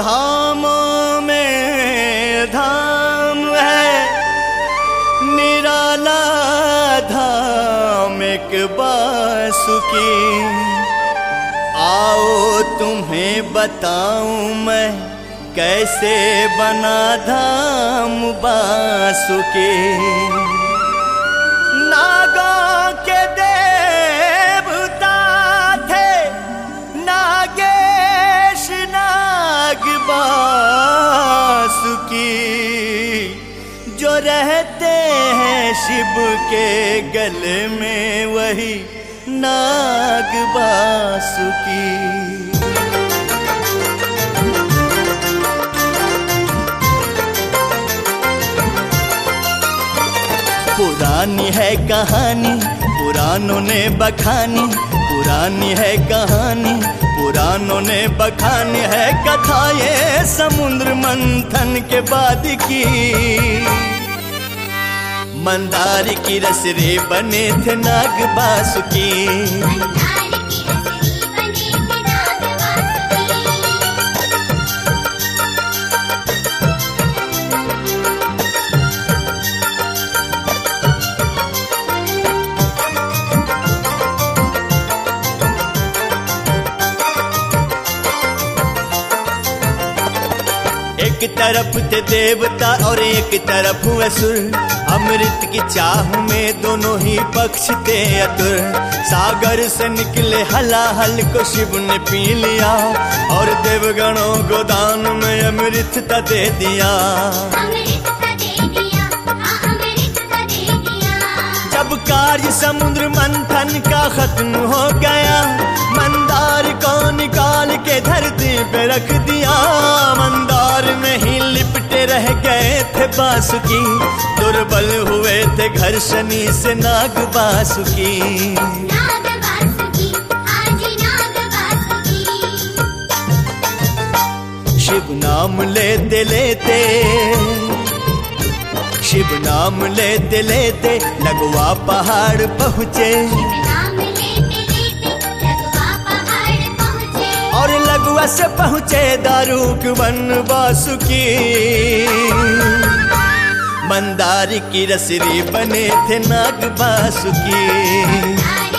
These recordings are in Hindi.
धामों में धाम है, निराला धाम एक बासुकी। आओ तुम्हें बताऊं मैं कैसे बना धाम बासुकी। नागों के देवता थे नागेश नाग बासुकी, जो रहते हैं शिव के गले में वही नाग बासुकी। पुरानी है कहानी पुरानों ने बखानी, पुरानी है कहानी पुरानों ने बखानी है कथा ये समुद्र मंथन के बाद की। मंदार की रसरे बने थे नाग बासुकी। एक तरफ थे देवता और एक तरफ असुर, अमृत की चाह में दोनों ही पक्ष थे अतुर। सागर से निकले हलाहल को शिव ने पी लिया, और देवगणों को दान में अमृत दे दिया। जब कार्य समुद्र मंथन का खत्म हो गया, मंदार को निकाल के धरती पे रख दिया। मंदार में ही लिपटे रह गए थे बासुकी, दुर्बल हुए थे घर्षणी से नाग बासुकी। शिव नाम लेते लेते शिव नाम लेते लेते लगवा पहाड़ पहुँचे, और लगवा से पहुँचे दारूक वन बासुकी। मंदार की रसरी बने थे नाग बासुकी।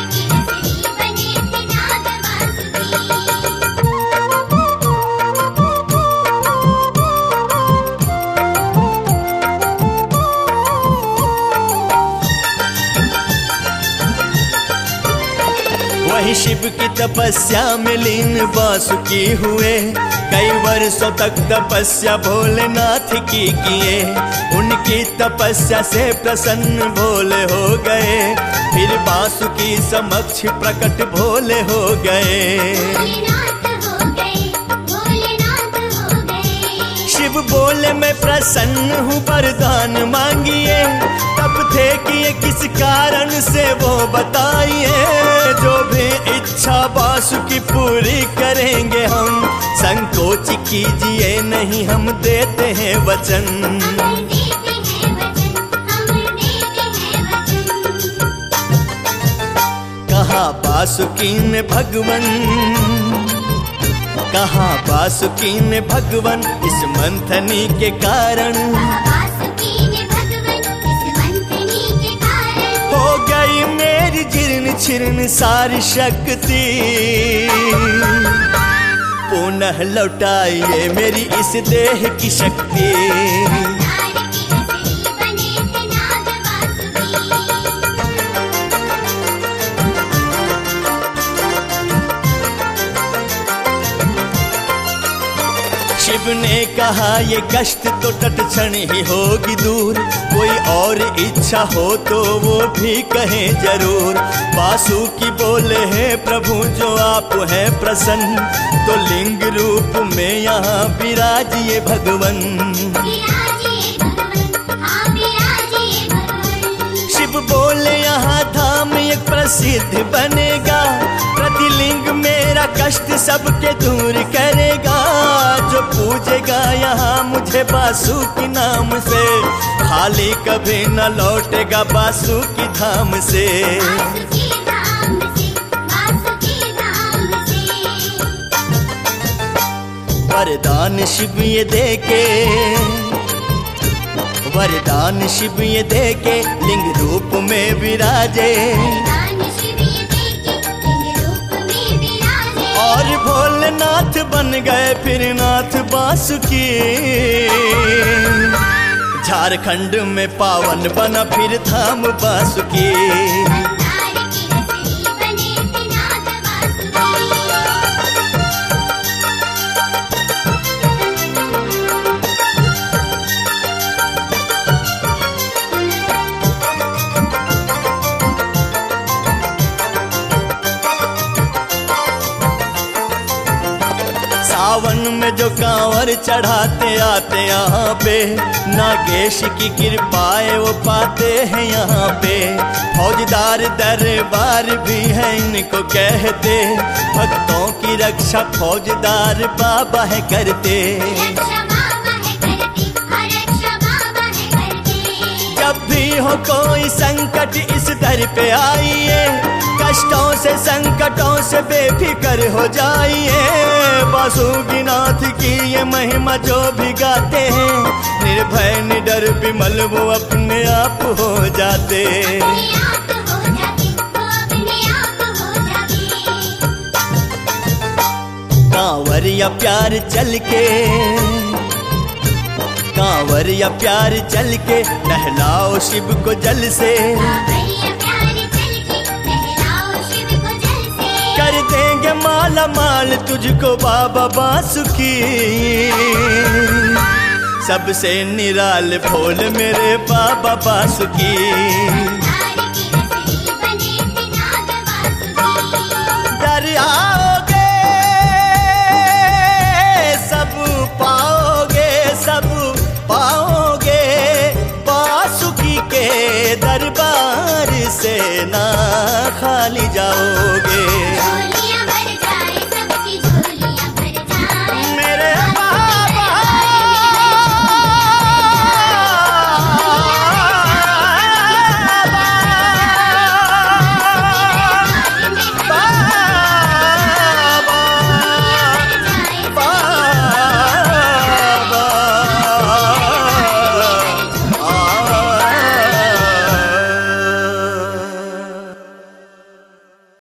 वही शिव की तपस्या में लीन बासुकी हुए, कई वर्षों तक तपस्या भोलेनाथ की किए। उनकी तपस्या से प्रसन्न भोले हो गए, फिर बासुकी समक्ष प्रकट भोले हो गए। शिव बोले मैं प्रसन्न हूँ वरदान मांगिए, तब थे कि ये किस कारण से वो बताइए। जो भी इच्छा बासुकी पूरी करेंगे हम, संकोच कीजिए नहीं हम देते हैं वचन। कहा बासुकी ने भगवन, कहा बासुकी ने भगवन इस मंथनी के कारण। हो गई मेरी जीर्ण छिर्ण सारी शक्ति, पुनः लौटाइए मेरी इस देह की शक्ति। शिव ने कहा ये कष्ट तो तत्क्षण ही होगी दूर, कोई और इच्छा हो तो वो भी कहें जरूर। बासुकी बोले हैं प्रभु जो आप हैं प्रसन्न, तो लिंग रूप में यहाँ विराजिए भगवन। शिव बोले यहाँ धाम एक प्रसिद्ध बनेगा, प्रतिलिंग मेरा कष्ट सबके दूर करेगा। जो पूजेगा यहाँ मुझे बासुकी नाम से, खाली कभी न लौटेगा बासुकी धाम से। वरदान शिव ये देके, वरदान शिव ये देके लिंग रूप में विराजे, और भोलेनाथ बन गए फिर नाथ बासुकी। झारखंड में पावन बना फिर धाम बासुकी। सावन में जो कांवर चढ़ाते आते यहाँ पे, नागेश की कृपाएं वो पाते हैं यहाँ पे। फौजदार दरबार भी है इनको कहते, भक्तों की रक्षा फौजदार बाबा है करते। जब भी हो कोई संकट इस दर पे आइए, कष्टों से संकटों से बेफिक्र हो जाइए। बासुकीनाथ की ये महिमा जो भी गाते हैं, निर्भय निडर विमल वो अपने आप हो जाते। कांवरिया प्यार चल के, कांवरिया प्यार चल के नहलाओ शिव को जल से। कर देंगे माला माल तुझको बाबा बासुकी। सबसे निराल भोले मेरे बाबा बासुकी।